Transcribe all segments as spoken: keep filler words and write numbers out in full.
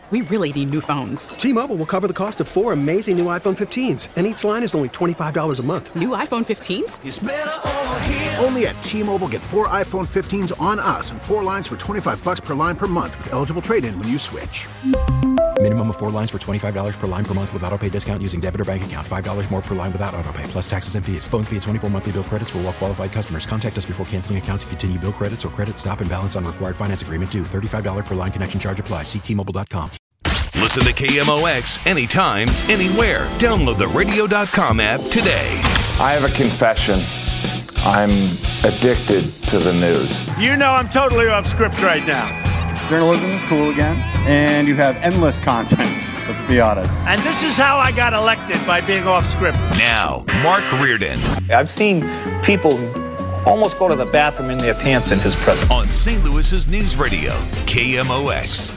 we really need new phones. T-Mobile will cover the cost of four amazing new iPhone fifteens, and each line is only twenty-five dollars a month. New iPhone fifteens? It's better over here. Only at T-Mobile, get four iPhone fifteens on us and four lines for twenty-five dollars per line per month with eligible trade-in when you switch. Minimum of four lines for twenty-five dollars per line per month with autopay discount using debit or bank account. five dollars more per line without autopay, plus taxes and fees. Phone fee at twenty-four monthly bill credits for well-qualified customers. Contact us before canceling account to continue bill credits or credit stop and balance on required finance agreement due. thirty-five dollars per line connection charge applies. See T Mobile dot com. Listen to K M O X anytime, anywhere. Download the radio dot com app today. I have a confession. I'm addicted to the news. You know I'm totally off script right now. Journalism is cool again, and you have endless content, let's be honest. And this is how I got elected, by being off script. Now, Mark Reardon. I've seen people almost go to the bathroom in their pants in his presence. On Saint Louis's News Radio, K M O X.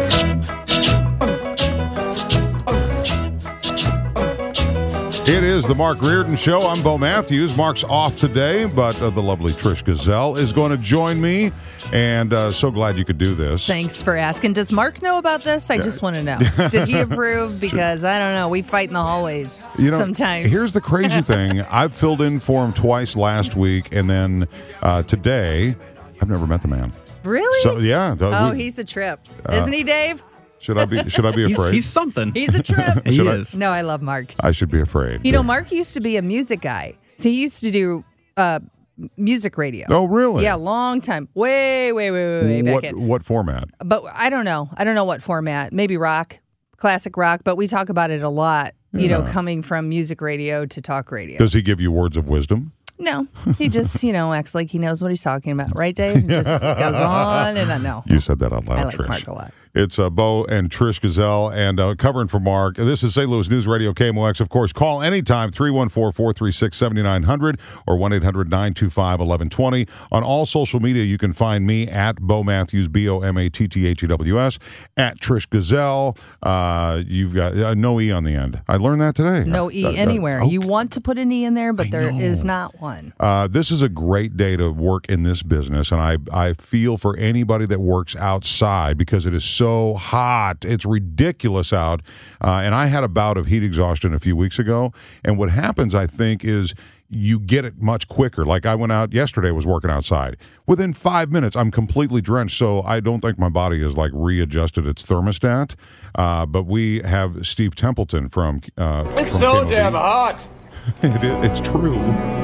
It is the Mark Reardon Show. I'm Bo Matthews. Mark's off today, but uh, the lovely Trish Gazelle is going to join me, and uh, so glad you could do this. Thanks for asking. Does Mark know about this? I yeah. just want to know. Did he approve? Because, I don't know, we fight in the hallways you know, sometimes. Here's the crazy thing. I've filled in for him twice last week, and then uh, today, I've never met the man. Really? So yeah. Oh, we, he's a trip. Uh, Isn't he, Dave? Should I be Should I be afraid? he's, he's something. He's a trip. he I, is. No, I love Mark. I should be afraid. You know, Mark used to be a music guy. So he used to do uh, music radio. Oh, really? Yeah, long time. Way, way, way, way, way back what, in. What format? But I don't know. I don't know what format. Maybe rock, classic rock. But we talk about it a lot, you yeah. know, coming from music radio to talk radio. Does he give you words of wisdom? No, he just, you know, acts like he knows what he's talking about. Right, Dave? He just goes on and on. No. You said that out loud, I like Trish. Mark a lot. It's uh, Bo and Trish Gazelle, and uh, covering for Mark. This is Saint Louis News Radio, K M O X. Of course, call anytime, three one four, four three six, seven nine zero zero or one eight hundred, nine two five, one one two zero. On all social media, you can find me at Bo Matthews, B O M A T T H E W S, at Trish Gazelle. Uh, you've got uh, no E on the end. I learned that today. No E uh, anywhere. Uh, okay. You want to put an E in there, but I there know. is not one. Uh, this is a great day to work in this business, and I, I feel for anybody that works outside because it is so hot. It's ridiculous out. Uh, and I had a bout of heat exhaustion a few weeks ago. And what happens, I think, is you get it much quicker. Like I went out yesterday, was working outside. Within five minutes, I'm completely drenched. So I don't think my body has like readjusted its thermostat. Uh, but we have Steve Templeton from uh, It's from so K M O V. damn hot. it is, it's true.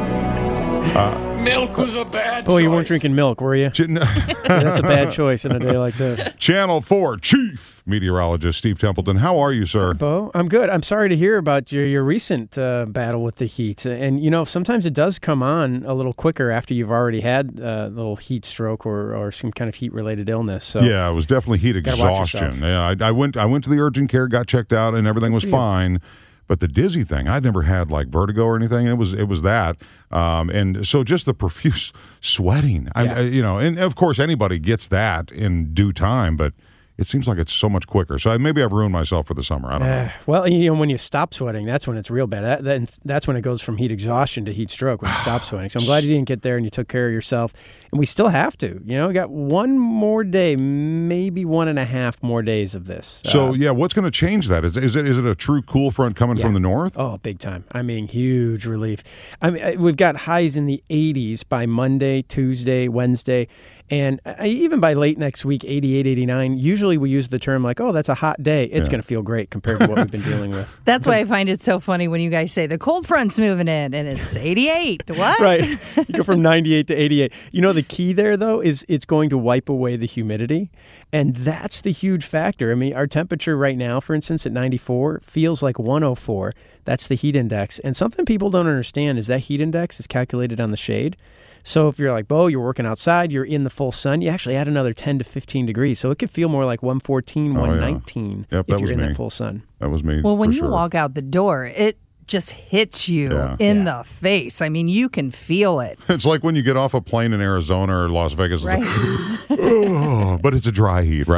Uh, Milk was a bad Oh, choice. you weren't drinking milk, were you? yeah, that's a bad choice in a day like this. Channel four Chief Meteorologist Steve Templeton. How are you, sir? Bo, I'm good. I'm sorry to hear about your, your recent uh, battle with the heat. And, you know, sometimes it does come on a little quicker after you've already had uh, a little heat stroke or, or some kind of heat-related illness. So yeah, it was definitely heat exhaustion. Yeah, I, I went I went to the urgent care, got checked out, and everything was fine. But the dizzy thing, I'd never had like vertigo or anything. And it was it was that, um, and so just the profuse sweating. I, Yeah. you know, and of course anybody gets that in due time, but it seems like it's so much quicker. So I, maybe I've ruined myself for the summer. I don't uh, know. Well, you know, when you stop sweating, that's when it's real bad. That, that, that's when it goes from heat exhaustion to heat stroke, when you stop sweating. So I'm glad you didn't get there and you took care of yourself. And we still have to. You know, we got one more day, maybe one and a half more days of this. So, uh, yeah, what's going to change that? Is, is, it, is it a true cool front coming yeah. from the north? Oh, big time. I mean, huge relief. I mean, we've got highs in the eighties by Monday, Tuesday, Wednesday. And even by late next week, eighty-eight, eighty-nine, usually we use the term like, oh, that's a hot day. It's yeah. going to feel great compared to what we've been dealing with. That's why I find it so funny when you guys say the cold front's moving in and it's eighty-eight. What? Right. You go from ninety-eight to eighty-eight. You know, the key there, though, is it's going to wipe away the humidity. And that's the huge factor. I mean, our temperature right now, for instance, at ninety-four, feels like one oh four. That's the heat index. And something people don't understand is that heat index is calculated on the shade. So if you're like, Bo, you're working outside, you're in the full sun, you actually add another ten to fifteen degrees. So it could feel more like one fourteen, oh, one nineteen yeah. yep, if that you're was in me. that full sun. That was me. Well, when for you sure. walk out the door, it just hits you Yeah. in Yeah. the face. I mean, you can feel it. It's like when you get off a plane in Arizona or Las Vegas. Right. It's like, oh, but it's a dry heat, right?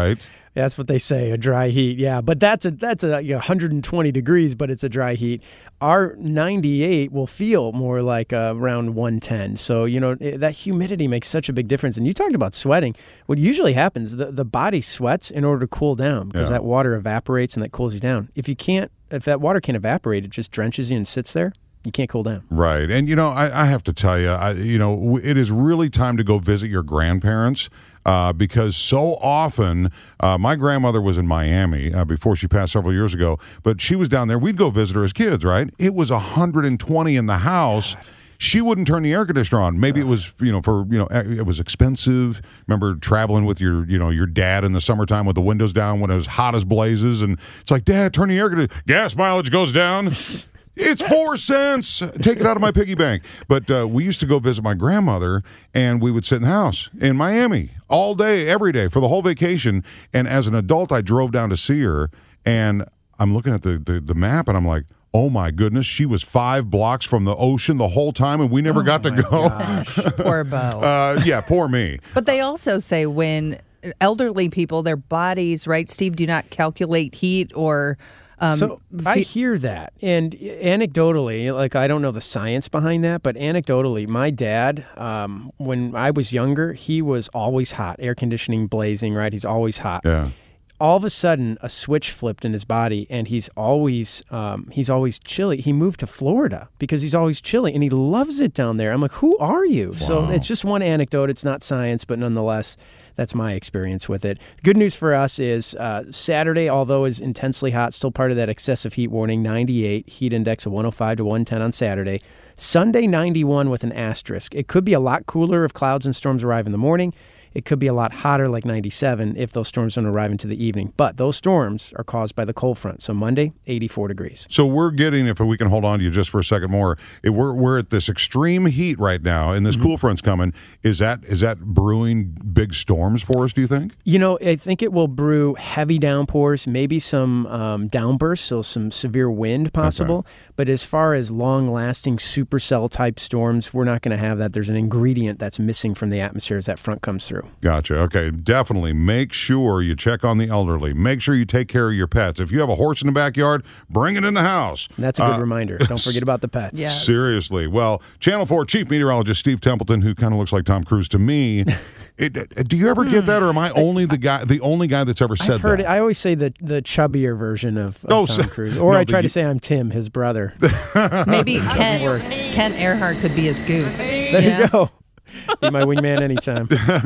That's what they say, a dry heat. Yeah, but that's a that's a you know, one hundred twenty degrees, but it's a dry heat. Our ninety-eight will feel more like uh, around one ten. So, you know, it, that humidity makes such a big difference. And you talked about sweating. What usually happens, the, the body sweats in order to cool down because Yeah. that water evaporates and that cools you down. If you can't, if that water can't evaporate, it just drenches you and sits there. You can't cool down. Right. And, you know, I, I have to tell you, I, you know, it is really time to go visit your grandparents uh, because so often uh, my grandmother was in Miami uh, before she passed several years ago, but she was down there. We'd go visit her as kids, right? It was one hundred twenty in the house. She wouldn't turn the air conditioner on. Maybe it was, you know, for, you know, it was expensive. Remember traveling with your, you know, your dad in the summertime with the windows down when it was hot as blazes. And it's like, Dad, turn the air conditioner. Gas mileage goes down. It's four cents. Take it out of my piggy bank. But uh, we used to go visit my grandmother, and we would sit in the house in Miami all day, every day for the whole vacation. And as an adult, I drove down to see her, and I'm looking at the, the, the map, and I'm like, oh, my goodness, she was five blocks from the ocean the whole time, and we never Oh, got to my go. gosh. Poor Bo. Uh, yeah, poor me. But they also say when elderly people, their bodies, right, Steve, do not calculate heat or... Um, so I hear that, and anecdotally, like I don't know the science behind that, but anecdotally, my dad, um, when I was younger, he was always hot, air conditioning blazing, right? He's always hot. Yeah. All of a sudden, a switch flipped in his body, and he's always um, he's always chilly. He moved to Florida because he's always chilly, and he loves it down there. I'm like, who are you? Wow. So it's just one anecdote. It's not science, but nonetheless, that's my experience with it. Good news for us is uh, Saturday, although is intensely hot, still part of that excessive heat warning, ninety-eight, heat index of one oh five to one ten on Saturday. Sunday, ninety-one with an asterisk. It could be a lot cooler if clouds and storms arrive in the morning. It could be a lot hotter, like ninety-seven, if those storms don't arrive into the evening. But those storms are caused by the cold front. So Monday, eighty-four degrees. So we're getting, if we can hold on to you just for a second more, it, we're we're at this extreme heat right now, and this mm-hmm. cool front's coming. Is that is that brewing big storms for us, do you think? You know, I think it will brew heavy downpours, maybe some um, downbursts, so some severe wind possible. Okay. But as far as long-lasting supercell-type storms, we're not going to have that. There's an ingredient that's missing from the atmosphere as that front comes through. Gotcha. Okay. Definitely make sure you check on the elderly. Make sure you take care of your pets. If you have a horse in the backyard, bring it in the house. And that's a good uh, reminder. Don't forget about the pets. Yes. Seriously. Well, Channel four Chief Meteorologist Steve Templeton, who kind of looks like Tom Cruise to me. it, it, do you ever get that, or am I only the guy, the only guy that's ever said I've heard that? It. I always say the the chubbier version of, of oh, Tom so, Cruise, or no, I try the, to say I'm Tim, his brother. Maybe Ken, Ken Earhart could be his goose. There yeah. you go. Be my wingman anytime.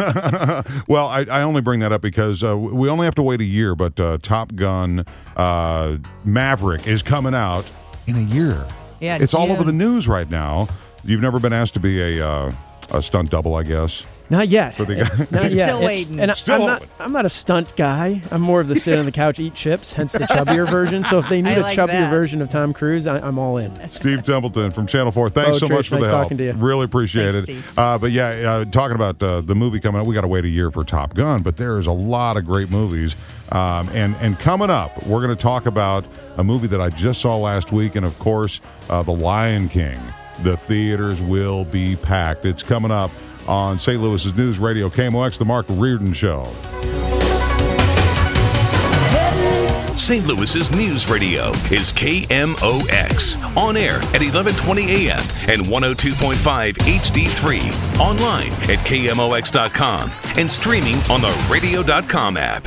Well, I, I only bring that up because uh, we only have to wait a year, but uh, Top Gun uh, Maverick is coming out in a year. Yeah, it's June. all over the news right now. You've never been asked to be a uh, a stunt double, I guess. Not yet. For the guy. Not He's yet. still It's, waiting. And I, Still I'm, not, I'm not a stunt guy. I'm more of the sit on the couch, eat chips, hence the chubbier version. So if they need I a like chubbier that. version of Tom Cruise, I, I'm all in. Steve Templeton from Channel four. Thanks oh, so Trish, much for nice the help. talking to you. Really appreciate Thanks, it. Steve. Uh, but yeah, uh, talking about uh, the movie coming out, we got to wait a year for Top Gun, but there's a lot of great movies. Um, and, and coming up, we're going to talk about a movie that I just saw last week, and of course, uh, The Lion King. The theaters will be packed. It's coming up on Saint Louis's News Radio, K M O X, The Mark Reardon Show. Saint Louis's News Radio is K M O X. On air at eleven twenty a.m. and one oh two point five H D three. Online at K M O X dot com and streaming on the radio dot com app.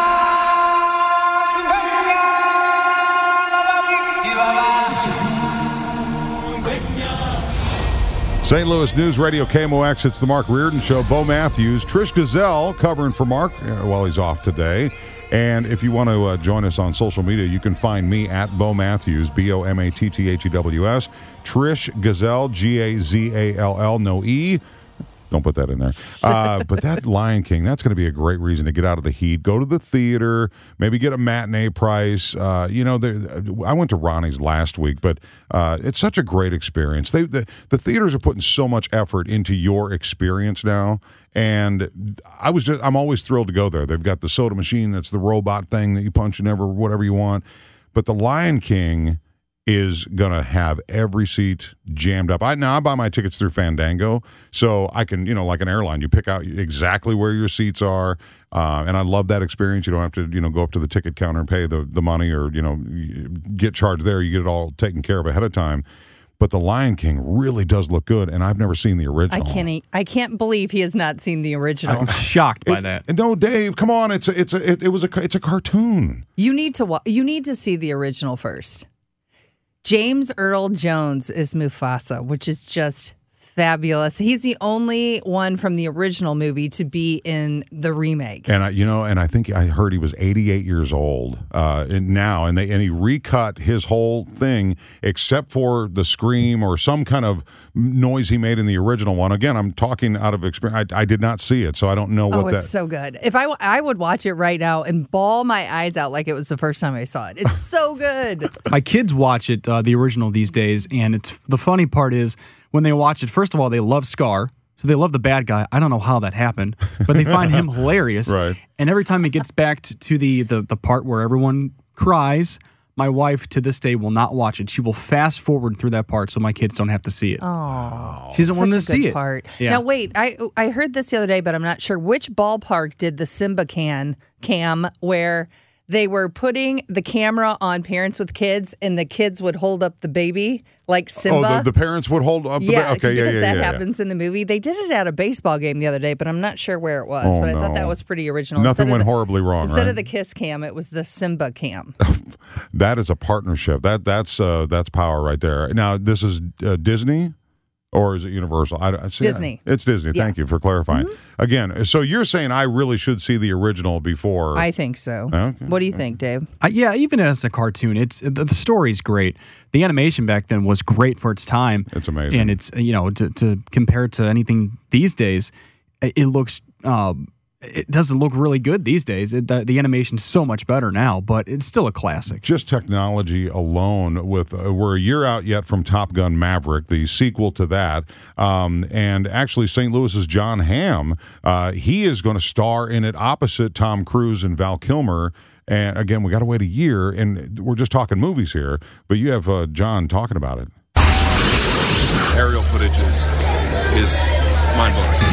Saint Louis News Radio, K M O X, it's the Mark Reardon Show. Bo Matthews, Trish Gazelle covering for Mark uh, while he's off today. And if you want to uh, join us on social media, you can find me at Bo Matthews, B O M A T T H E W S. Trish Gazelle, G A Z A L L, no E. Don't put that in there. Uh, but that Lion King, that's going to be a great reason to get out of the heat. Go to the theater, maybe get a matinee price. Uh, you know, I went to Ronnie's last week, but uh, it's such a great experience. They, the, the theaters are putting so much effort into your experience now. And I was just, I'm always thrilled to go there. They've got the soda machine that's the robot thing that you punch in ever, whatever you want. But the Lion King is going to have every seat jammed up. I now I buy my tickets through Fandango, so I can, you know, like an airline, you pick out exactly where your seats are, uh, and I love that experience. You don't have to, you know, go up to the ticket counter and pay the, the money or, you know, get charged there. You get it all taken care of ahead of time. But The Lion King really does look good, and I've never seen the original. I can't. I can't believe he has not seen the original. I'm shocked by it, that. No, Dave, come on! It's a, it's a, it, it was a, it's a cartoon. You need to wa- You need to see the original first. James Earl Jones is Mufasa, which is just fabulous. He's the only one from the original movie to be in the remake. And I, you know, and I think I heard he was eighty-eight years old uh, and now, and they and he recut his whole thing except for the scream or some kind of noise he made in the original one. Again, I'm talking out of experience. I, I did not see it, so I don't know what oh, that. it's so good. If I, w- I would watch it right now and bawl my eyes out like it was the first time I saw it. It's so good. My kids watch it, uh, the original these days, and it's the funny part is when they watch it, first of all, they love Scar. So they love the bad guy. I don't know how that happened, but they find him hilarious. Right. And every time it gets back to, to the, the, the part where everyone cries, my wife to this day will not watch it. She will fast forward through that part so my kids don't have to see it. Oh, she doesn't want to see it. Part. Yeah. Now wait, I I heard this the other day, but I'm not sure which ballpark did the Simba can cam where they were putting the camera on parents with kids, and the kids would hold up the baby like Simba. Oh, the, the parents would hold up the yeah, ba- okay, yeah, because yeah, that yeah, happens yeah. in the movie. They did it at a baseball game the other day, but I'm not sure where it was. Oh, but I no. thought that was pretty original. Nothing Instead went of the, horribly wrong, Instead right? of the kiss cam, it was the Simba cam. That is a partnership. That that's uh, that's power right there. Now, this is uh, Disney. Or is it Universal? I, I see, Disney. It's Disney. Yeah. Thank you for clarifying. Mm-hmm. Again, so you're saying I really should see the original before? I think so. Okay. What do you think, Dave? Uh, yeah, even as a cartoon, it's the, the story's great. The animation back then was great for its time. It's amazing. And it's, you know, to, to compare it to anything these days, it, it looks... Uh, it doesn't look really good these days. It, the, the animation's so much better now, but it's still a classic. Just technology alone. With uh, we're a year out yet from Top Gun Maverick, the sequel to that, um, and actually Saint Louis's John Hamm, uh, he is going to star in it opposite Tom Cruise and Val Kilmer. And again, we got to wait a year, and we're just talking movies here. But you have uh, John talking about it. Aerial footage is is mind blowing.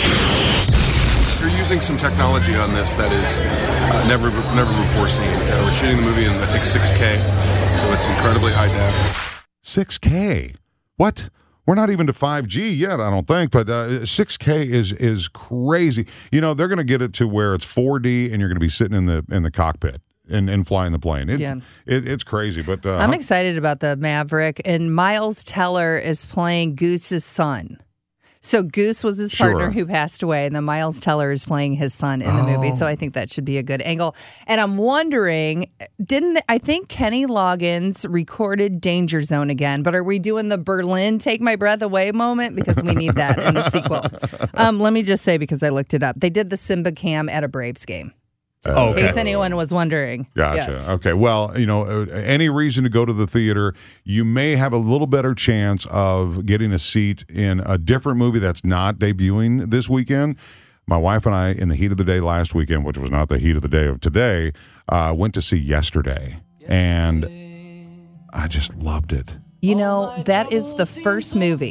They're using some technology on this that is uh, never never before seen. Uh, we're shooting the movie in, I think, six K, so it's incredibly high def. six K? What? We're not even to five G yet, I don't think, but uh, six K is is crazy. You know, they're going to get it to where it's four D and you're going to be sitting in the in the cockpit and, and flying the plane. It, Yeah. it, it's crazy, but... Uh, I'm excited about the Maverick, and Miles Teller is playing Goose's son. So Goose was his Sure. partner who passed away, and then Miles Teller is playing his son in the Oh. movie. So I think that should be a good angle. And I'm wondering, didn't I think Kenny Loggins recorded Danger Zone again? But are we doing the Berlin Take My Breath Away moment? Because we need that in the sequel. Um, let me just say, because I looked it up, they did the Simba cam at a Braves game. Just Oh, in okay. case anyone was wondering. Gotcha. Yes. Okay. Well, you know, uh, any reason to go to the theater, you may have a little better chance of getting a seat in a different movie that's not debuting this weekend. My wife and I, in the heat of the day last weekend, which was not the heat of the day of today, uh, went to see Yesterday. And I just loved it. You know, that is the first movie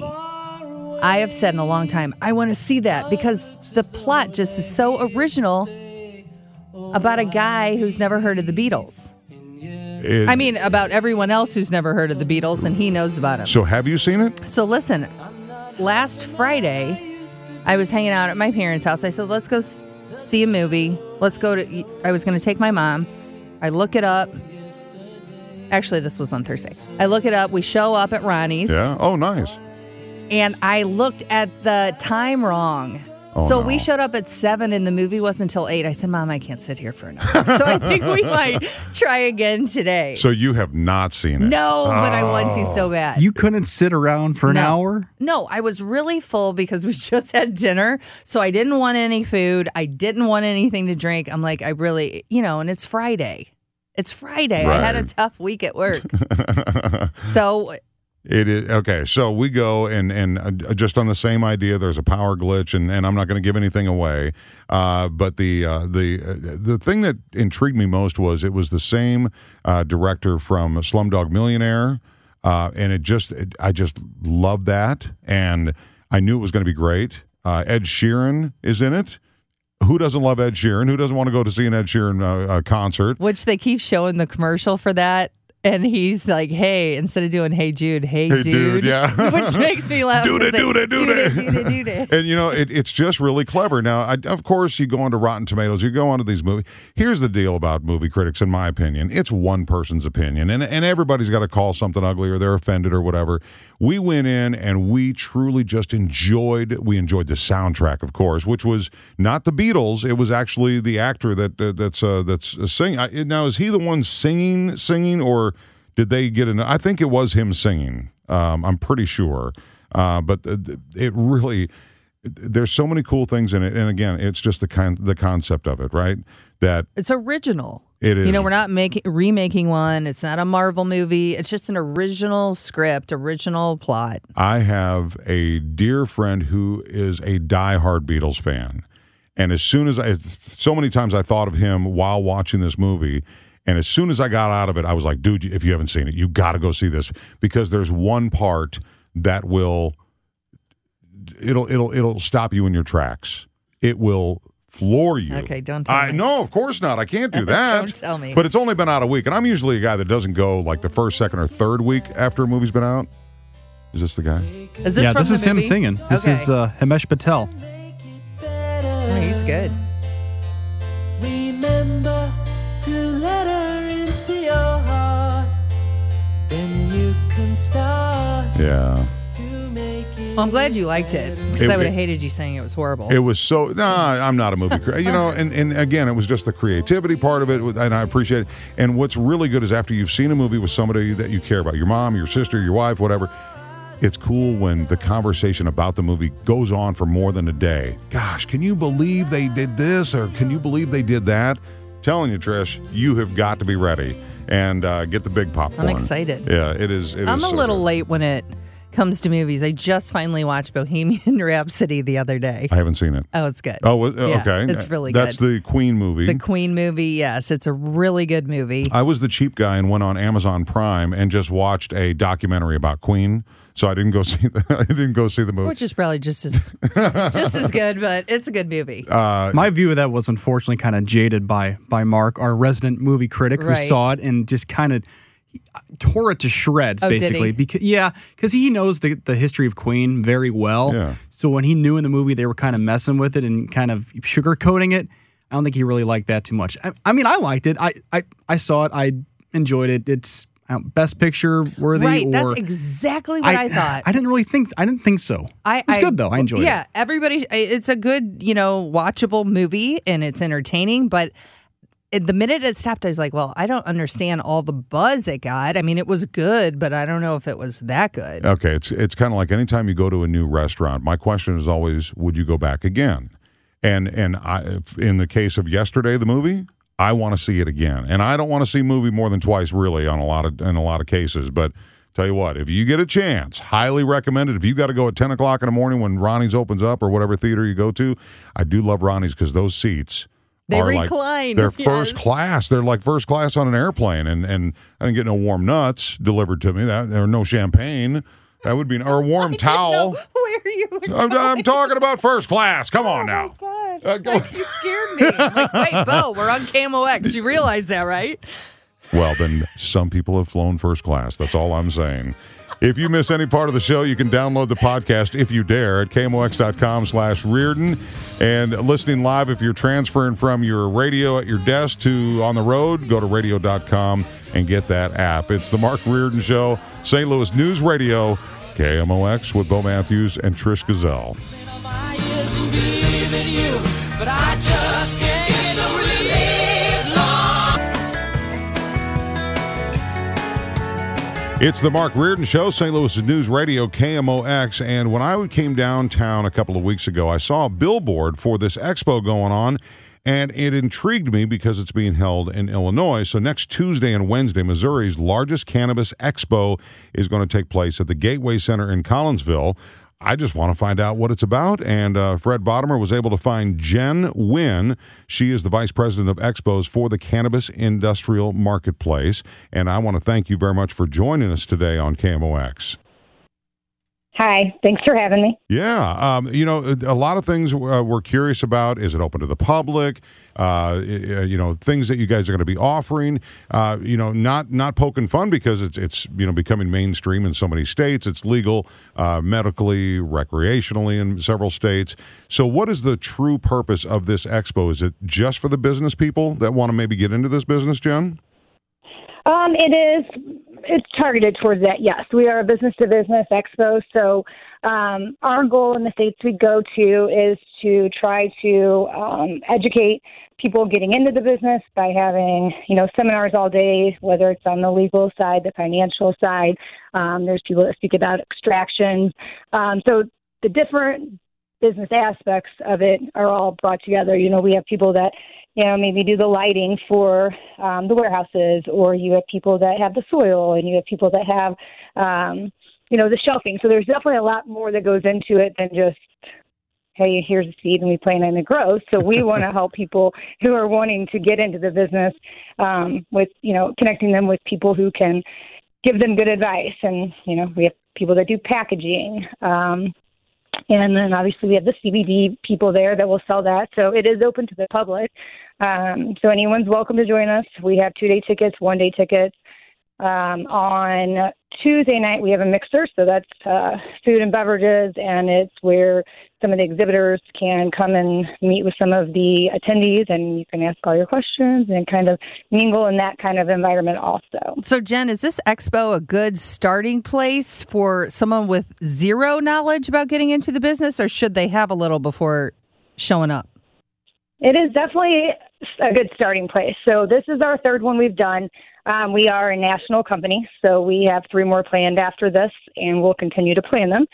I have said in a long time, I want to see that because the plot just is so original about a guy who's never heard of the Beatles. It- I mean, about everyone else who's never heard of the Beatles, and he knows about them. So have you seen it? So listen, last Friday, I was hanging out at my parents' house. I said, let's go s- see a movie. Let's go to, I was going to take my mom. I look it up. Actually, this was on Thursday. I look it up. We show up at Ronnie's. Yeah. Oh, nice. And I looked at the time wrong. Oh, so no. we showed up at seven and the movie wasn't until eight. I said, Mom, I can't sit here for an hour. So I think we might try again today. So you have not seen it? No, but I want to Oh. so bad. You couldn't sit around for an No. hour? No, I was really full because we just had dinner. So I didn't want any food. I didn't want anything to drink. I'm like, I really, you know, and it's Friday. It's Friday. I had a Right. tough week at work. So It is okay. So we go and and uh, just on the same idea. There's a power glitch, and, and I'm not going to give anything away. Uh, but the uh, the uh, the thing that intrigued me most was it was the same uh, director from Slumdog Millionaire, uh, and it just it, I just loved that, and I knew it was going to be great. Uh, Ed Sheeran is in it. Who doesn't love Ed Sheeran? Who doesn't want to go to see an Ed Sheeran uh, uh, concert? Which they keep showing the commercial for that. And he's like, hey, instead of doing hey Jude, hey, Hey, dude. dude, yeah. Which makes me laugh. Dude it, It's like, dude it, dude it. dude it, dude it. And, you know, it, it's just really clever. Now, I, of course, you go onto Rotten Tomatoes, you go onto these movies. Here's the deal about movie critics, in my opinion. It's one person's opinion, and, and everybody's got to call something ugly or they're offended or whatever. We went in and we truly just enjoyed, we enjoyed the soundtrack, of course, which was not the Beatles. It was actually the actor that uh, that's uh, that's uh, singing. I, now, is he the one singing, singing, or did they get an? I think it was him singing. Um, I'm pretty sure. Uh, but it really, there's so many cool things in it. And again, it's just the kind, the concept of it, right? That it's original. It is. You know, we're not making remaking one. It's not a Marvel movie. It's just an original script, original plot. I have a dear friend who is a diehard Beatles fan. And as soon as I, so many times I thought of him while watching this movie. And as soon as I got out of it, I was like, dude, if you haven't seen it, you got to go see this, because there's one part that will, it'll it'll it'll stop you in your tracks. It will floor you. Okay, don't tell I, me. No, of course not. I can't do that. Don't tell me. But it's only been out a week, and I'm usually a guy that doesn't go like the first, second, or third week after a movie's been out. Is this the guy? Is this yeah, from this the is him movie? singing. This Okay. is uh, Himesh Patel. Oh, he's good. Remember to let her into your heart, then you can start Yeah. to make it. Well, I'm glad you liked it, because It- I would have it- hated you saying it was horrible. It was so, nah, I'm not a movie critic. You know, and, and again, it was just the creativity part of it, and I appreciate it. And what's really good is after you've seen a movie with somebody that you care about, your mom, your sister, your wife, whatever, it's cool when the conversation about the movie goes on for more than a day. Gosh, can you believe they did this? Or can you believe they did that? Telling you, Trish, you have got to be ready and uh, get the big popcorn. I'm excited. Yeah, it is. It I'm is a so little good. late when it comes to movies. I just finally watched Bohemian Rhapsody the other day. I haven't seen it. Oh, it's good. Oh, was- Yeah, okay. it's really That's good. the Queen movie. The Queen movie, yes. It's a really good movie. I was the cheap guy and went on Amazon Prime and just watched a documentary about Queen. So I didn't go see the, I didn't go see the movie. Which is probably just as just as good, but it's a good movie. Uh, My view of that was unfortunately kind of jaded by by Mark, our resident movie critic, who Right. saw it and just kind of tore it to shreds, Oh, did basically. he? Because yeah, because he knows the the history of Queen very well. Yeah. So when he knew in the movie they were kind of messing with it and kind of sugarcoating it, I don't think he really liked that too much. I, I mean, I liked it. I, I I saw it. I enjoyed it. It's uh, best picture worthy. Right, or, that's exactly what I, thought. I didn't really think. I didn't think so. I, It was I- good though. I enjoyed yeah, it. everybody. It's a good, you know, watchable movie and it's entertaining. But it, the minute it stopped, I was like, well, I don't understand all the buzz it got. I mean, it was good, but I don't know if it was that good. Okay, it's it's kind of like anytime you go to a new restaurant, my question is always, would you go back again? And and I, in the case of yesterday, the movie, I want to see it again. And I don't want to see a movie more than twice, really, on a lot of in a lot of cases. But tell you what, if you get a chance, highly recommended. If you got to go at ten o'clock in the morning when Ronnie's opens up or whatever theater you go to, I do love Ronnie's because those seats. They are recline, Like, they're yes. first class. They're like first class on an airplane. And and I didn't get no warm nuts delivered to me. That there were no champagne. That would be or a warm towel. Where are you? I'm, I'm talking about first class. Come on now. God, Uh, go- like, you scared me. I'm like, wait, Bo, we're on K M O X. You realize that, right? Well, then some people have flown first class. That's all I'm saying. If you miss any part of the show, you can download the podcast if you dare at K M O X dot com slash Reardon. And listening live, if you're transferring from your radio at your desk to on the road, go to radio dot com and get that app. It's the Mark Reardon Show, Saint Louis News Radio, K M O X with Bo Matthews and Trish Gazelle. But I just can't get no relief, Lord. It's the Mark Reardon Show, Saint Louis News Radio, K M O X. And when I came downtown a couple of weeks ago, I saw a billboard for this expo going on. And it intrigued me because it's being held in Illinois. So next Tuesday and Wednesday, Missouri's largest cannabis expo is going to take place at the Gateway Center in Collinsville. I just want to find out what it's about, and uh, Fred Bottomer was able to find Jen Wynn. She is the Vice President of Expos for the Cannabis Industrial Marketplace, and I want to thank you very much for joining us today on K M O X. Hi, thanks for having me. Yeah, um, you know, a lot of things uh, we're curious about. Is it open to the public? Uh, you know, things that you guys are going to be offering. Uh, you know, not not poking fun because it's it's you know becoming mainstream in so many states. It's legal uh, medically, recreationally in several states. So, what is the true purpose of this expo? Is it just for the business people that want to maybe get into this business, Jen? Um, it is. It's targeted towards that, yes. We are a business-to-business expo, so um, our goal in the states we go to is to try to um, educate people getting into the business by having, you know, seminars all day, whether it's on the legal side, the financial side. Um, there's people that speak about extractions. Um, so the different business aspects of it are all brought together. You know, we have people that, you know, maybe do the lighting for um, the warehouses, or you have people that have the soil, and you have people that have, um, you know, the shelving. So there's definitely a lot more that goes into it than just, hey, here's a seed and we plan on it grows. So we want to help people who are wanting to get into the business um, with, you know, connecting them with people who can give them good advice. And, you know, we have people that do packaging. Um, and then obviously we have the C B D people there that will sell that. So it is open to the public. Um, so anyone's welcome to join us. We have two-day tickets, one-day tickets. Um, on Tuesday night, we have a mixer, so that's uh, food and beverages, and it's where some of the exhibitors can come and meet with some of the attendees, and you can ask all your questions and kind of mingle in that kind of environment also. So, Jen, is this expo a good starting place for someone with zero knowledge about getting into the business, or should they have a little before showing up? It is definitely a good starting place. So this is our third one we've done. Um, we are a national company, so we have three more planned after this, and we'll continue to plan them.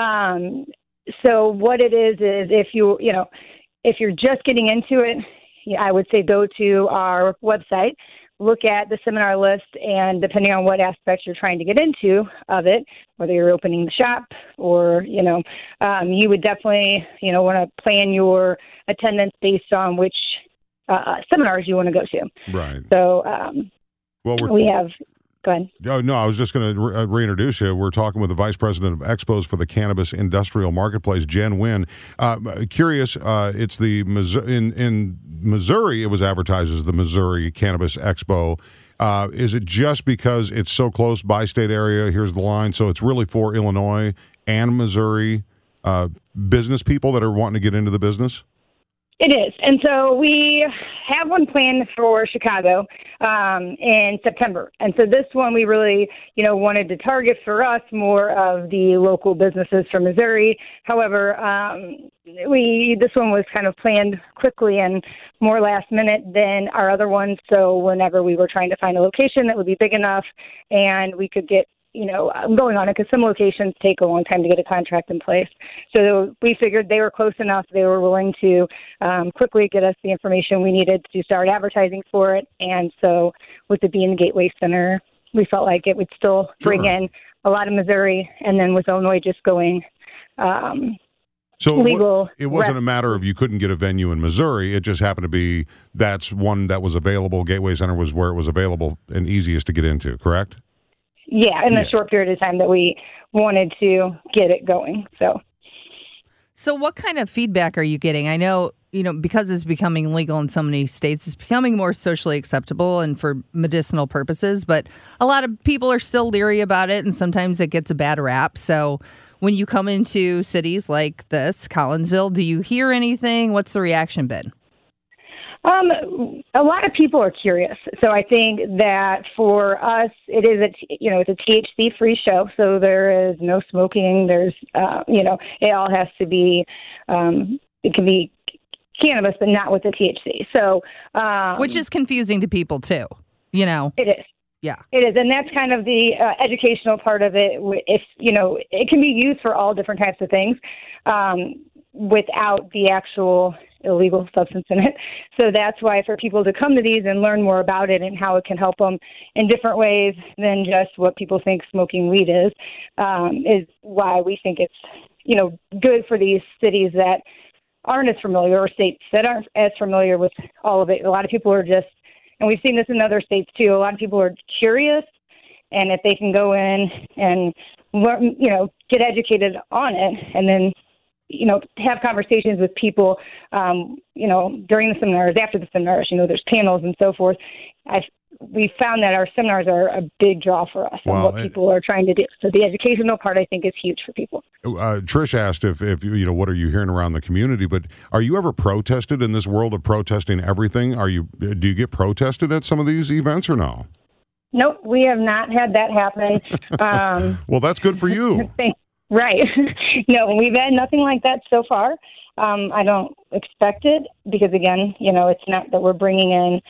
Um, so what it is is if you you know if you're just getting into it, I would say go to our website, look at the seminar list, and depending on what aspects you're trying to get into of it, whether you're opening the shop or, you know, um, you would definitely, you know, want to plan your attendance based on which uh, seminars you want to go to. Right. So um, well, we're, we have, go ahead. Oh, no, I was just going to re- reintroduce you. We're talking with the Vice President of Expos for the Cannabis Industrial Marketplace, Jen Wynn. Uh, curious, uh, it's the, in, in Missouri, it was advertised as the Missouri Cannabis Expo. Uh, is it just because it's so close by state area? Here's the line. So it's really for Illinois and Missouri uh, business people that are wanting to get into the business? It is. And so we have one planned for Chicago um, in September. And so this one we really, you know, wanted to target for us more of the local businesses from Missouri. However, um, we this one was kind of planned quickly and more last minute than our other ones. So whenever we were trying to find a location that would be big enough and we could get, you know, going on it, because some locations take a long time to get a contract in place. So we figured they were close enough. They were willing to um, quickly get us the information we needed to start advertising for it. And so with it being the Gateway Center, we felt like it would still bring sure. in a lot of Missouri. And then with Illinois just going um, so legal. It wasn't rep- a matter of you couldn't get a venue in Missouri. It just happened to be that's one that was available. Gateway Center was where it was available and easiest to get into, correct? Yeah, in yeah. the short period of time that we wanted to get it going. So, so what kind of feedback are you getting? I know, you know, because it's becoming legal in so many states, it's becoming more socially acceptable and for medicinal purposes, but a lot of people are still leery about it, and sometimes it gets a bad rap. So when you come into cities like this, Collinsville, do you hear anything? What's the reaction been? Um, a lot of people are curious. So I think that for us, it is a, you know, it's a T H C free show. So there is no smoking. There's, uh, you know, it all has to be, um, it can be cannabis, but not with the T H C. So, um, which is confusing to people too, you know? It is. Yeah, it is. And that's kind of the uh, educational part of it. If, you know, it can be used for all different types of things. Um, without the actual illegal substance in it. So that's why for people to come to these and learn more about it and how it can help them in different ways than just what people think smoking weed is, um, is why we think it's, you know, good for these cities that aren't as familiar, or states that aren't as familiar with all of it. A lot of people are just, and we've seen this in other states too, a lot of people are curious, and if they can go in and learn, you know, get educated on it, and then, you know, have conversations with people, um, you know, during the seminars, after the seminars, you know, there's panels and so forth. I've, we found that our seminars are a big draw for us and Well, what people are trying to do. So the educational part, I think, is huge for people. Uh, Trish asked if, if, you know, what are you hearing around the community, but are you ever protested in this world of protesting everything? Are you, do you get protested at some of these events or no? Nope, we have not had that happen. Um, well, that's good for you. Right. No, we've had nothing like that so far. Um, I don't expect it because, again, you know, it's not that we're bringing in,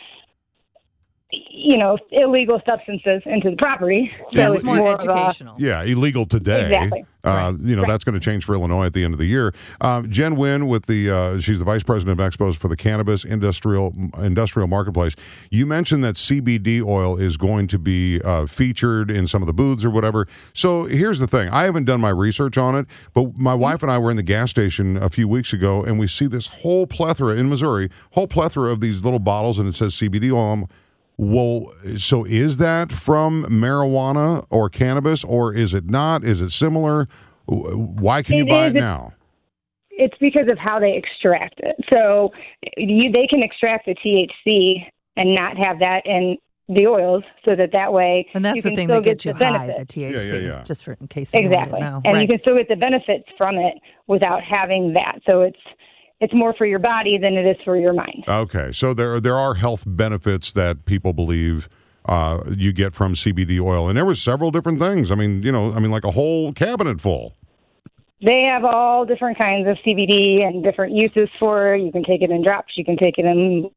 you know, illegal substances into the property. So Yeah, it's it's more more of a- educational. Yeah, illegal today. Exactly. Uh, you know, that's going to change for Illinois at the end of the year. Um, Jen Wynn, with the uh, she's the vice president of Expos for the Cannabis Industrial Industrial Marketplace. You mentioned that C B D oil is going to be uh, featured in some of the booths or whatever. So here's the thing. I haven't done my research on it, but my wife and I were in the gas station a few weeks ago, and we see this whole plethora in Missouri, whole plethora of these little bottles, and it says C B D oil. Well, so is that from marijuana or cannabis, or is it not? Is it similar? Why can you It buy is. it now? It's because of how they extract it. So you, they can extract the T H C and not have that in the oils, so that that way And that's you the can thing still that gets you get the high, benefits. the T H C, Yeah, yeah, yeah. just for in case you Exactly. didn't know. And Right. you can still get the benefits from it without having that. So it's it's more for your body than it is for your mind. Okay, so there there are health benefits that people believe uh, you get from C B D oil, and there were several different things. I mean, you know, I mean, like a whole cabinet full. They have all different kinds of C B D and different uses for it. You can take it in drops. You can take it in.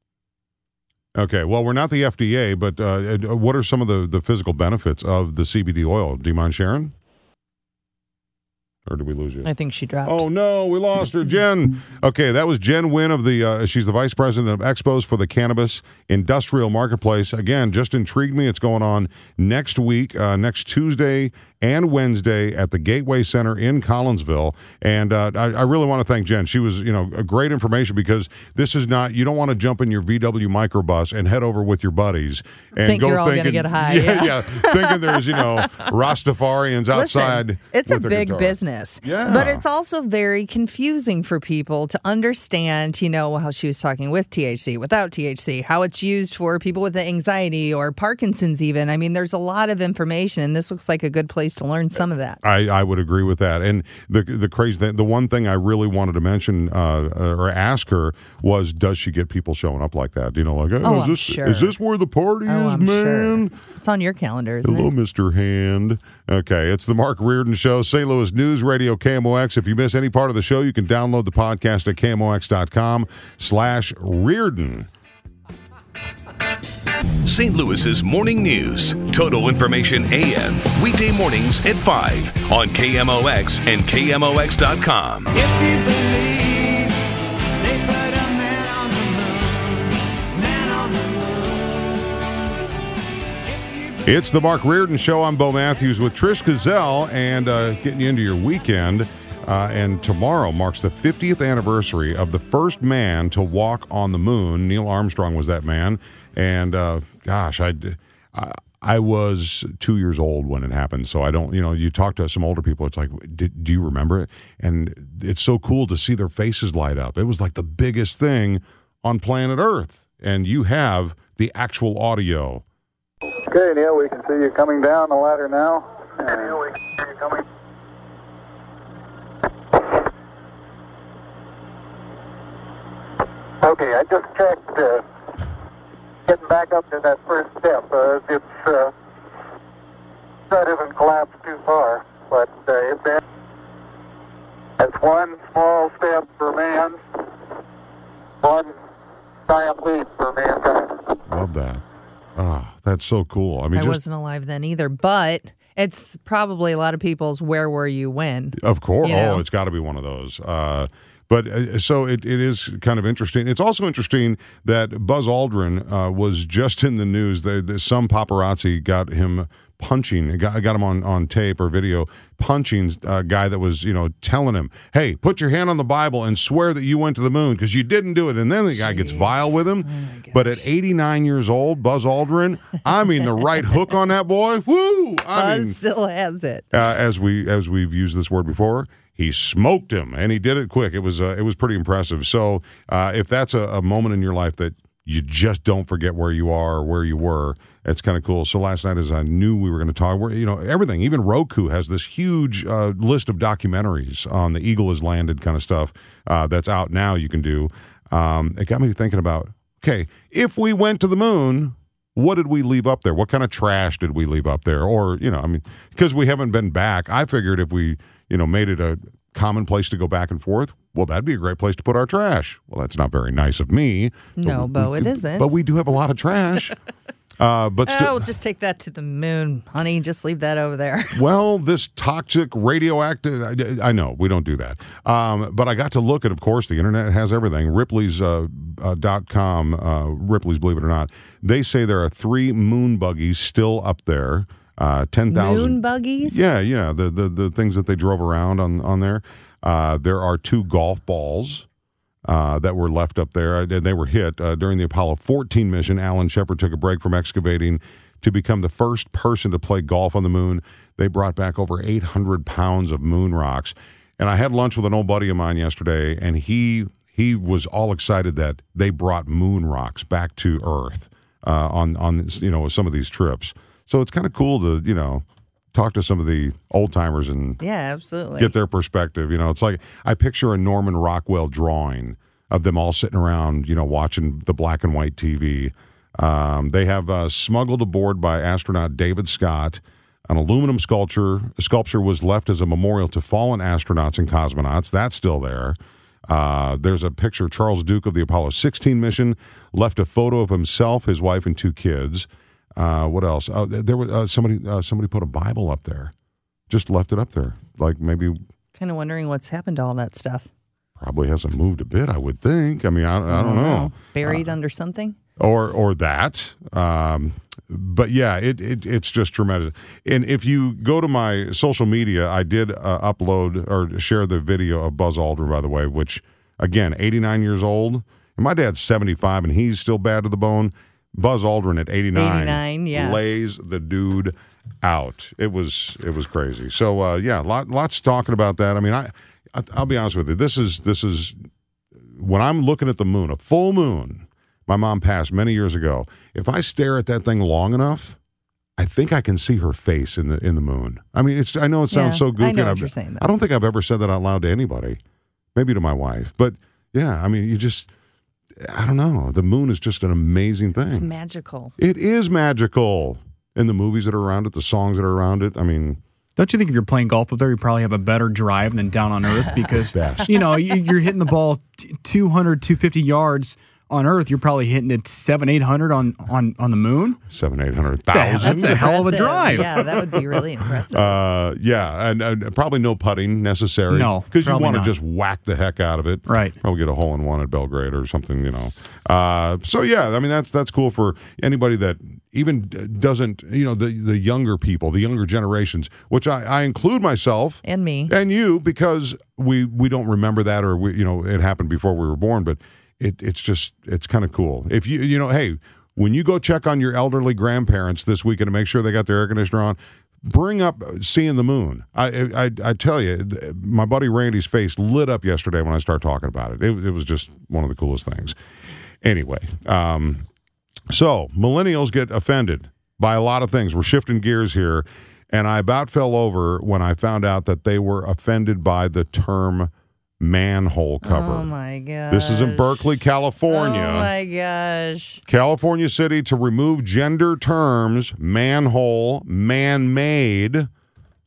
Okay, well, we're not the F D A, but uh, what are some of the, the physical benefits of the C B D oil? Do you mind sharing? Or did we lose you? I think she dropped. Oh, no, we lost her. Jen. Okay, that was Jen Wynn of the, uh, she's the vice president of Expos for the Cannabis Industrial Marketplace. Again, just intrigued me. It's going on next week, uh, next Tuesday and Wednesday at the Gateway Center in Collinsville. And uh, I, I really want to thank Jen. She was, you know, a great information, because this is not, you don't want to jump in your V W microbus and head over with your buddies and Think go you're all gonna thinking, get high, Yeah, yeah. yeah, thinking there's, you know, Rastafarians outside. Listen, it's a with their big guitar. business. Yeah. But it's also very confusing for people to understand, you know, how she was talking with T H C, without T H C, how it's used for people with anxiety or Parkinson's even. I mean, there's a lot of information, and this looks like a good place to learn some of that. I, I would agree with that. And the the crazy thing, the one thing I really wanted to mention uh, or ask her was, does she get people showing up like that? You know, like, oh, Oh, is I'm this sure. is this where the party Oh, is, I'm man? sure. It's on your calendar, isn't Hello, it? Mister Hand. Okay, it's the Mark Reardon Show, Saint Louis News Radio, K M O X. If you miss any part of the show, you can download the podcast at K M O X dot com slash Reardon. Saint Louis's Morning News. Total Information A M. Weekday mornings at five on K M O X and K M O X dot com. If you believe they put a man on the moon, man on the moon. It's the Mark Reardon Show. I'm Bo Matthews with Trish Gazelle, and uh, getting you into your weekend. Uh, and tomorrow marks the fiftieth anniversary of the first man to walk on the moon. Neil Armstrong was that man. And uh, gosh, I, I, I was two years old when it happened. So I don't, you know, you talk to some older people, it's like, did, do you remember it? And it's so cool to see their faces light up. It was like the biggest thing on planet Earth. And you have the actual audio. Okay, Neil, we can see you coming down the ladder now. Okay, Neil, we can see you coming. Okay, I just checked. Uh, getting back up to that first step. Uh, it's uh, that isn't collapsed too far, but uh, it's that. That's one small step for man, one giant leap for mankind. Love that. Ah, that's so cool. I mean, I just wasn't alive then either, but It's probably a lot of people's "Where were you when?" Of course. You know? Oh, it's got to be one of those. Uh, but uh, so it, it is kind of interesting. It's also interesting that Buzz Aldrin uh, was just in the news. There, there's some paparazzi got him punching, got, got him on, on tape or video, punching a guy that was, you know, telling him, hey, put your hand on the Bible and swear that you went to the moon because you didn't do it. And then the guy Jeez. gets vile with him. Oh but at eighty-nine years old, Buzz Aldrin, I mean, the right hook on that boy, woo! I Buzz mean, still has it. Uh, as we as we've used this word before, he smoked him, and he did it quick. It was uh, it was pretty impressive. So uh, if that's a, a moment in your life that you just don't forget where you are or where you were, it's kind of cool. So last night, as I knew we were going to talk, we're, you know, everything, even Roku has this huge uh, list of documentaries on the Eagle has landed kind of stuff uh, that's out now you can do. Um, it got me thinking about, okay, if we went to the moon, what did we leave up there? What kind of trash did we leave up there? Or, you know, I mean, because we haven't been back, I figured if we, you know, made it a common place to go back and forth, well, that'd be a great place to put our trash. Well, that's not very nice of me. No, Bo, it isn't. But we do have a lot of trash. Uh, but oh, sti- we'll just take that to the moon, honey. Just leave that over there. Well, this toxic radioactive, I, I know, we don't do that. Um, but I got to look at, of course, the internet has everything. Ripley's uh, uh, dot com, uh, Ripley's, believe it or not, they say there are three moon buggies still up there. Uh, ten thousand Moon buggies? Yeah, yeah, the, the, the things that they drove around on, on there. Uh, there are two golf balls uh, that were left up there, and they were hit. Uh, during the Apollo fourteen mission, Alan Shepard took a break from excavating to become the first person to play golf on the moon. They brought back over eight hundred pounds of moon rocks. And I had lunch with an old buddy of mine yesterday, and he he was all excited that they brought moon rocks back to Earth uh, on, on you know, some of these trips. So it's kind of cool to, you know, talk to some of the old timers and yeah, absolutely get their perspective. You know, it's like I picture a Norman Rockwell drawing of them all sitting around, you know, watching the black and white T V. Um, they have uh, smuggled aboard by astronaut David Scott. An aluminum sculpture sculpture was left as a memorial to fallen astronauts and cosmonauts. That's still there. Uh, there's a picture. Charles Duke of the Apollo sixteen mission left a photo of himself, his wife, and two kids. Uh, what else? Uh, there was uh, somebody. Uh, somebody put a Bible up there. Just left it up there. Like maybe. Kind of wondering what's happened to all that stuff. Probably hasn't moved a bit. I would think. I mean, I, I don't know. Buried uh, under something. Or or that. Um, but yeah, it, it it's just tremendous. And if you go to my social media, I did uh, upload or share the video of Buzz Aldrin, by the way, which again, eighty-nine years old. And my dad's seventy-five, and he's still bad to the bone. Buzz Aldrin at eighty-nine, eighty-nine yeah. lays the dude out. It was it was crazy. So uh, yeah, lot, lots talking about that. I mean, I I'll be honest with you. This is this is when I'm looking at the moon, a full moon. My mom passed many years ago. If I stare at that thing long enough, I think I can see her face in the in the moon. I mean, it's I know it sounds yeah, so goofy. I know and what I've, you're saying, though. I don't think I've ever said that out loud to anybody. Maybe to my wife, but yeah, I mean, you just. I don't know. The moon is just an amazing thing. It's magical. It is magical. And the movies that are around it, the songs that are around it. I mean, don't you think if you're playing golf up there, you probably have a better drive than down on Earth? Because, Best. you know, you're hitting the ball two hundred, two hundred fifty yards on Earth. You're probably hitting it seven, eight hundred on, on, on the moon. Seven, eight hundred thousand. That's a hell of a drive. Yeah, that would be really impressive. Uh, yeah, and, and probably no putting necessary. No, because you probably want to not. just whack the heck out of it. Right. Probably get a hole in one at Belgrade or something. You know. Uh, so yeah, I mean that's that's cool for anybody that even doesn't, you know, the the younger people, the younger generations, which I, I include myself and me and you, because we we don't remember that, or we, you know, it happened before we were born, but. It, it's just, it's kind of cool. If you, you know, hey, when you go check on your elderly grandparents this weekend to make sure they got their air conditioner on, bring up seeing the moon. I, I, I tell you, my buddy Randy's face lit up yesterday when I started talking about it. It, it was just one of the coolest things. Anyway, um, so millennials get offended by a lot of things. We're shifting gears here, and I about fell over when I found out that they were offended by the term manhole cover. Oh my gosh. This is in Berkeley, California. Oh my gosh. California City to remove gender terms, manhole, man-made.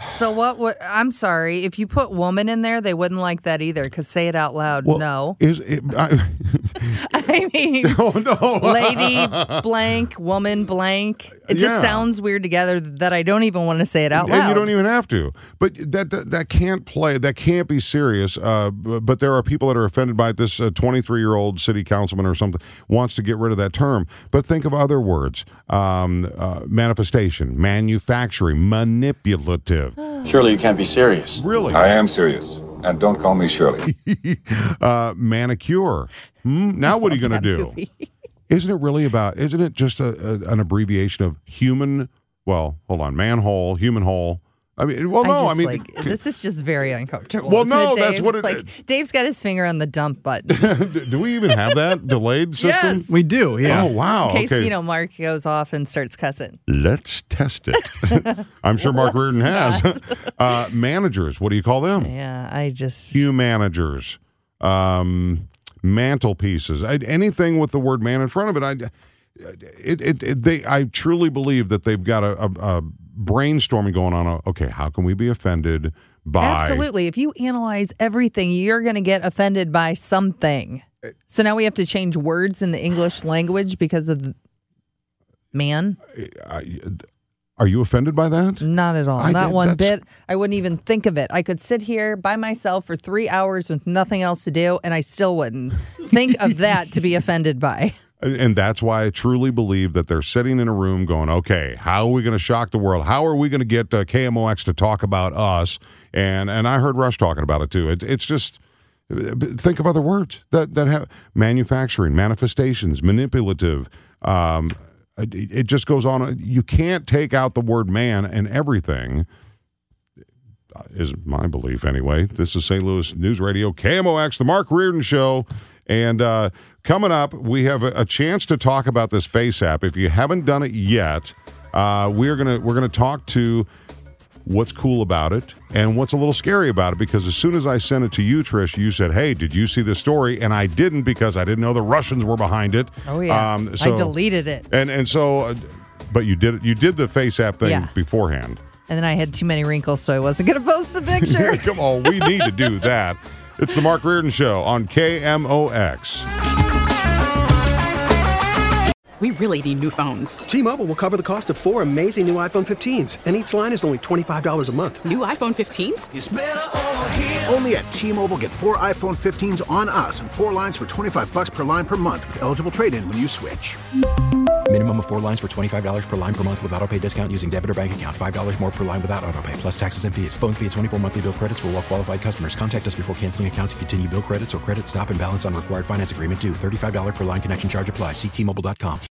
So what would, I'm sorry, if you put woman in there, they wouldn't like that either, because say it out loud. Well, no. Is it, I, I mean, oh, no. lady blank, woman blank. It just Yeah. sounds weird together that I don't even want to say it out loud. And you don't even have to. But that that, that can't play. That can't be serious. Uh, b- but there are people that are offended by it. This uh, twenty-three-year-old city councilman or something wants to get rid of that term. But think of other words. Um, uh, manifestation, manufacturing, manipulative. Surely you can't be serious. Really? I am serious. And don't call me Shirley. uh, manicure. Hmm? Now what are you going to do? movie. Isn't it really about, isn't it just a, a, an abbreviation of human, well, hold on, manhole, human hole? I mean, well, no, I, I, just, mean. like, this is just very uncomfortable. Well, isn't no, it, that's Dave? what it- like, Dave's got his finger on the dump button. Do we even have that delayed system? Yes. We do, yeah. Oh, wow. In case, okay. you know, Mark goes off and starts cussing. Let's test it. I'm sure Mark Reardon has. uh, managers, what do you call them? Yeah, I just... Hue managers, um, mantelpieces, I, anything with the word man in front of it. I, it, it, it, they, I truly believe that they've got a, a, a brainstorming going on. Okay, how can we be offended by... Absolutely. If you analyze everything, you're going to get offended by something. So now we have to change words in the English language because of the man? I, are you offended by that? Not at all. I- Not one that's- bit. I wouldn't even think of it. I could sit here by myself for three hours with nothing else to do, and I still wouldn't think of that to be offended by. And that's why I truly believe that they're sitting in a room going, okay, how are we going to shock the world? How are we going to get uh, K M O X to talk about us? And and I heard Rush talking about it too. It, it's just, think of other words that, that have manufacturing, manifestations, manipulative. Um, it, it just goes on. You can't take out the word man and everything, is my belief anyway. This is Saint Louis News Radio, K M O X, the Mark Reardon Show. And uh, coming up, we have a, a chance to talk about this Face app. If you haven't done it yet, uh, we're gonna we're gonna talk to what's cool about it and what's a little scary about it. Because as soon as I sent it to you, Trish, you said, "Hey, did you see this story?" And I didn't because I didn't know the Russians were behind it. Oh yeah, um, so, I deleted it, and and so, uh, but you did you did the Face app thing Yeah. beforehand. and then I had too many wrinkles, so I wasn't going to post the picture. Come on, we need to do that. It's the Mark Reardon Show on K M O X. We really need new phones. T-Mobile will cover the cost of four amazing new iPhone fifteens, and each line is only twenty-five dollars a month. New iPhone fifteens? It's better over here. Only at T-Mobile, get four iPhone fifteens on us and four lines for twenty-five bucks per line per month with eligible trade-in when you switch. Minimum of four lines for twenty-five dollars per line per month with autopay discount using debit or bank account. five dollars more per line without autopay, plus taxes and fees. Phone fee at twenty-four monthly bill credits for well-qualified customers. Contact us before canceling account to continue bill credits or credit stop and balance on required finance agreement due. thirty-five dollars per line connection charge applies. See T Mobile dot com.